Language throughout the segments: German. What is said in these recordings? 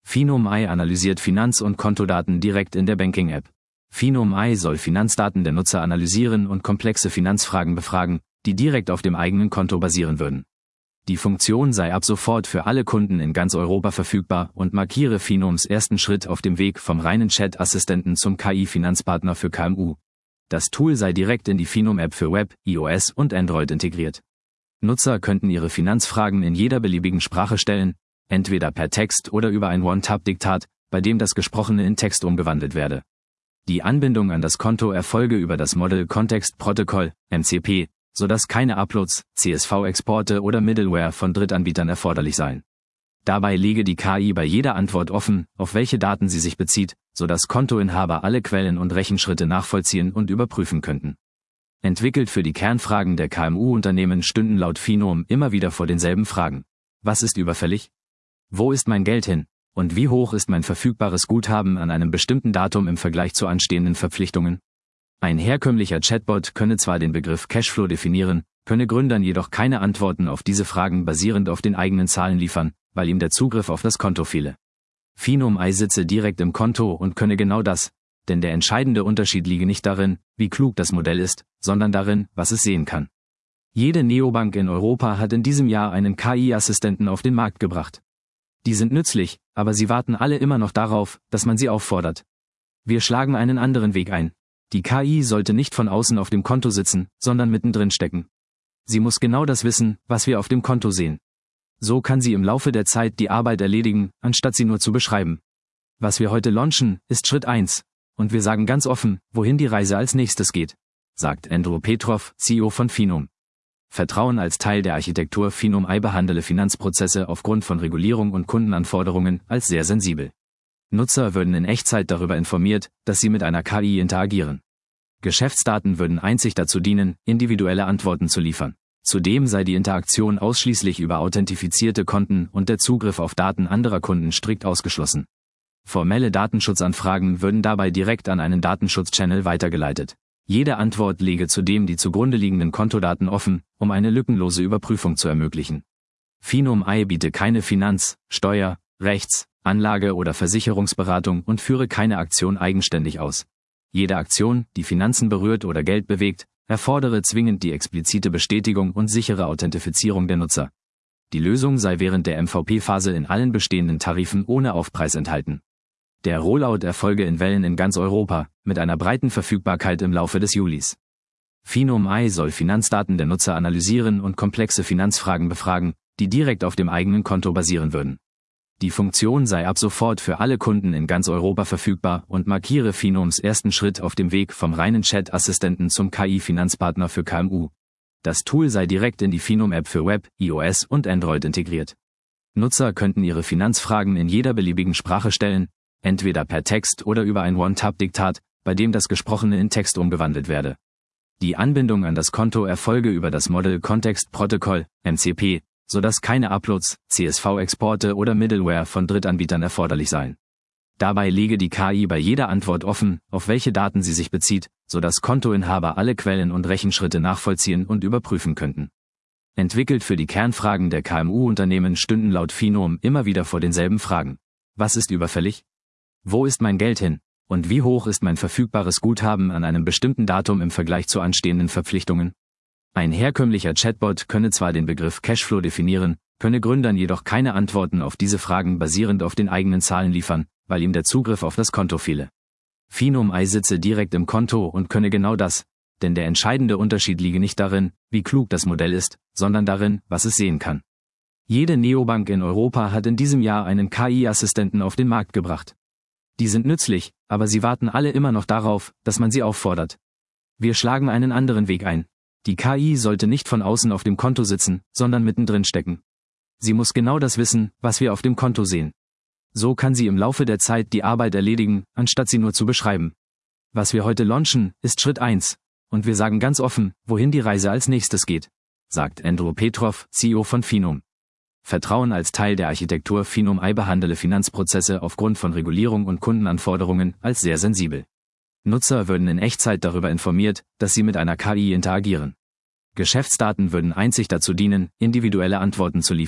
Finom-Eye analysiert Finanz- und Kontodaten direkt in der Banking-App. Finom-Eye soll Finanzdaten der Nutzer analysieren und komplexe Finanzfragen befragen, die direkt auf dem eigenen Konto basieren würden. Die Funktion sei ab sofort für alle Kunden in ganz Europa verfügbar und markiere Finoms ersten Schritt auf dem Weg vom reinen Chat-Assistenten zum KI-Finanzpartner für KMU. Das Tool sei direkt in die Finom-App für Web, iOS und Android integriert. Nutzer könnten ihre Finanzfragen in jeder beliebigen Sprache stellen, entweder per Text oder über ein One-Tap-Diktat, bei dem das Gesprochene in Text umgewandelt werde. Die Anbindung an das Konto erfolge über das Model Context Protocol, MCP, sodass keine Uploads, CSV-Exporte oder Middleware von Drittanbietern erforderlich seien. Dabei lege die KI bei jeder Antwort offen, auf welche Daten sie sich bezieht, sodass Kontoinhaber alle Quellen und Rechenschritte nachvollziehen und überprüfen könnten. Entwickelt für die Kernfragen der KMU-Unternehmen stünden laut Finom immer wieder vor denselben Fragen. Was ist überfällig? Wo ist mein Geld hin? Und wie hoch ist mein verfügbares Guthaben an einem bestimmten Datum im Vergleich zu anstehenden Verpflichtungen? Ein herkömmlicher Chatbot könne zwar den Begriff Cashflow definieren, könne Gründern jedoch keine Antworten auf diese Fragen basierend auf den eigenen Zahlen liefern, weil ihm der Zugriff auf das Konto fehle. Finom-Eye sitze direkt im Konto und könne genau das, denn der entscheidende Unterschied liege nicht darin, wie klug das Modell ist, sondern darin, was es sehen kann. Jede Neobank in Europa hat in diesem Jahr einen KI-Assistenten auf den Markt gebracht. Die sind nützlich, aber sie warten alle immer noch darauf, dass man sie auffordert. Wir schlagen einen anderen Weg ein. Die KI sollte nicht von außen auf dem Konto sitzen, sondern mittendrin stecken. Sie muss genau das wissen, was wir auf dem Konto sehen. So kann sie im Laufe der Zeit die Arbeit erledigen, anstatt sie nur zu beschreiben. Was wir heute launchen, ist Schritt 1, und wir sagen ganz offen, wohin die Reise als nächstes geht, sagt Andrew Petrov, CEO von Finom. Vertrauen als Teil der Architektur Finom-Eye behandle Finanzprozesse aufgrund von Regulierung und Kundenanforderungen als sehr sensibel. Nutzer würden in Echtzeit darüber informiert, dass sie mit einer KI interagieren. Geschäftsdaten würden einzig dazu dienen, individuelle Antworten zu liefern. Zudem sei die Interaktion ausschließlich über authentifizierte Konten und der Zugriff auf Daten anderer Kunden strikt ausgeschlossen. Formelle Datenschutzanfragen würden dabei direkt an einen Datenschutz-Channel weitergeleitet. Jede Antwort lege zudem die zugrunde liegenden Kontodaten offen, um eine lückenlose Überprüfung zu ermöglichen. Finom-Eye biete keine Finanz-, Steuer-, Rechts-, Anlage- oder Versicherungsberatung und führe keine Aktion eigenständig aus. Jede Aktion, die Finanzen berührt oder Geld bewegt, erfordere zwingend die explizite Bestätigung und sichere Authentifizierung der Nutzer. Die Lösung sei während der MVP-Phase in allen bestehenden Tarifen ohne Aufpreis enthalten. Der Rollout erfolge in Wellen in ganz Europa, mit einer breiten Verfügbarkeit im Laufe des Julis. Finom-Eye soll Finanzdaten der Nutzer analysieren und komplexe Finanzfragen befragen, die direkt auf dem eigenen Konto basieren würden. Die Funktion sei ab sofort für alle Kunden in ganz Europa verfügbar und markiere Finoms ersten Schritt auf dem Weg vom reinen Chat-Assistenten zum KI-Finanzpartner für KMU. Das Tool sei direkt in die Finom-App für Web, iOS und Android integriert. Nutzer könnten ihre Finanzfragen in jeder beliebigen Sprache stellen, entweder per Text oder über ein One-Tap-Diktat, bei dem das Gesprochene in Text umgewandelt werde. Die Anbindung an das Konto erfolge über das Model Context Protocol, MCP, sodass keine Uploads, CSV-Exporte oder Middleware von Drittanbietern erforderlich seien. Dabei lege die KI bei jeder Antwort offen, auf welche Daten sie sich bezieht, sodass Kontoinhaber alle Quellen und Rechenschritte nachvollziehen und überprüfen könnten. Entwickelt für die Kernfragen der KMU-Unternehmen stünden laut Finom immer wieder vor denselben Fragen. Was ist überfällig? Wo ist mein Geld hin? Und wie hoch ist mein verfügbares Guthaben an einem bestimmten Datum im Vergleich zu anstehenden Verpflichtungen? Ein herkömmlicher Chatbot könne zwar den Begriff Cashflow definieren, könne Gründern jedoch keine Antworten auf diese Fragen basierend auf den eigenen Zahlen liefern, weil ihm der Zugriff auf das Konto fehle. Finom-Eye sitze direkt im Konto und könne genau das, denn der entscheidende Unterschied liege nicht darin, wie klug das Modell ist, sondern darin, was es sehen kann. Jede Neobank in Europa hat in diesem Jahr einen KI-Assistenten auf den Markt gebracht. Die sind nützlich, aber sie warten alle immer noch darauf, dass man sie auffordert. Wir schlagen einen anderen Weg ein. Die KI sollte nicht von außen auf dem Konto sitzen, sondern mittendrin stecken. Sie muss genau das wissen, was wir auf dem Konto sehen. So kann sie im Laufe der Zeit die Arbeit erledigen, anstatt sie nur zu beschreiben. Was wir heute launchen, ist Schritt 1, und wir sagen ganz offen, wohin die Reise als nächstes geht, sagt Andrew Petrov, CEO von Finom. Vertrauen als Teil der Architektur Finom-Eye behandle Finanzprozesse aufgrund von Regulierung und Kundenanforderungen als sehr sensibel. Nutzer würden in Echtzeit darüber informiert, dass sie mit einer KI interagieren. Geschäftsdaten würden einzig dazu dienen, individuelle Antworten zu liefern.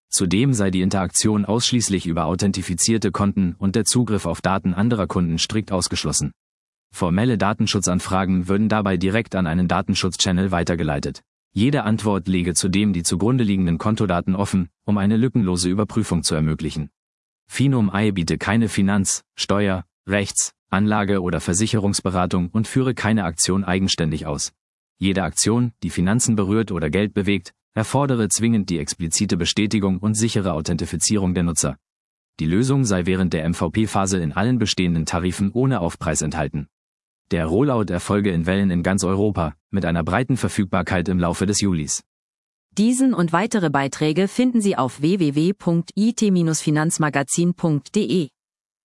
Zudem sei die Interaktion ausschließlich über authentifizierte Konten und der Zugriff auf Daten anderer Kunden strikt ausgeschlossen. Formelle Datenschutzanfragen würden dabei direkt an einen Datenschutz-Channel weitergeleitet. Jede Antwort lege zudem die zugrunde liegenden Kontodaten offen, um eine lückenlose Überprüfung zu ermöglichen. FinumEye biete keine Finanz-, Steuer-, Rechts-, Anlage- oder Versicherungsberatung und führe keine Aktion eigenständig aus. Jede Aktion, die Finanzen berührt oder Geld bewegt, erfordere zwingend die explizite Bestätigung und sichere Authentifizierung der Nutzer. Die Lösung sei während der MVP-Phase in allen bestehenden Tarifen ohne Aufpreis enthalten. Der Rollout erfolge in Wellen in ganz Europa, mit einer breiten Verfügbarkeit im Laufe des Julis. Diesen und weitere Beiträge finden Sie auf www.it-finanzmagazin.de.